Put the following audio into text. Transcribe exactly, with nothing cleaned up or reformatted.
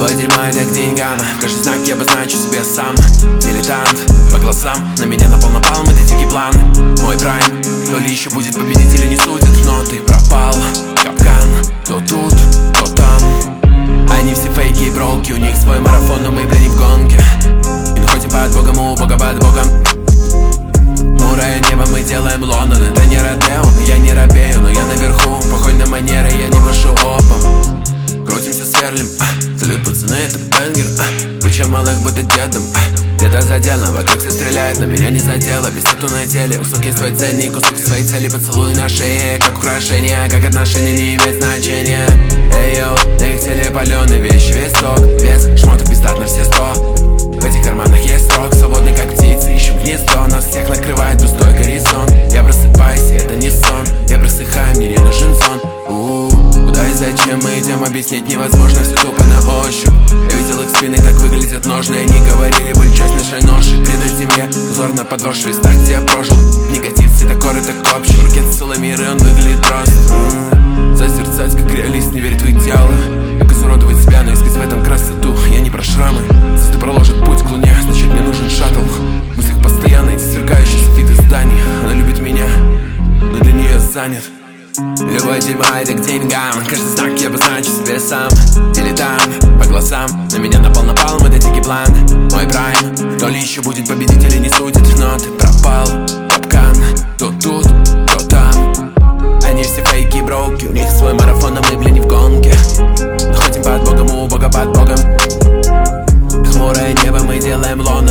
Любое дерьмо это к деньгам. Каждый знак я обозначу себе сам. Дилетант, по глазам на меня напал напалм, это дикий план. Мой прайм, то ли еще будет победитель и не судит. Но ты пропал, капкан, то тут, то там. Они все фейки и броуки, у них свой марафон, но мы, бля, не в гонке. И находим под Богом, у Бога под Богом. Мурое небо, мы делаем Лондон. Это не Родео, я не робею, но я наверху. Похож на манеры, я не машу опом. Крутимся, сверлим, а, салют, пацаны, это бенгер, а, причем малых будет дедом, а, где-то задел, вокруг все стреляет, но меня не задело. Без тату на теле, у суки свой ценник, у суки своей цели, поцелуй на шее, как украшение, как отношения не имеет значения. Эй, йоу, на их теле паленые вещи, весь сок, вес, шмоток пиздат на все сто. В этих карманах есть срок, свободный как птицы, ищем гнездо, нас всех накрывает пустой горизонт. Я просыпаюсь, это не сон, я просыхаю, мне не нужен сон. У-у-у. Куда и зачем мы идем, объяснить невозможно, все тупо на ощупь. Я видел их спины, так выглядят ножны, они говорили, боль часть нашей ноши. Предать земле, узор на подошве, из так где я прожил. Негатив, цветокор, это копчик, ракет Соломиры, он выглядит просто. М-м-м. Созерцать, как реалист, не верит в идеалы. Как изуродовать себя, но искать в этом красоту. Я не про шрамы, если ты проложит путь к луне, значит мне нужен шаттл. В мыслях постоянно эти сверкающие софиты зданий. Она любит меня, но для нее занят. Любое дерьмо это к деньгам. Каждый знак я обозначу себе сам. Дилетант, по глазам на меня напал напалм, это дикий план. Мой прайм, то ли еще будет победитель и не судит. Но ты пропал, капкан, то тут, то там. Они все фейки и броуки, у них свой марафон, а мы, бля, не в гонке. Находим под Богом, у Бога под Богом. Хмурое небо, мы делаем Лондон.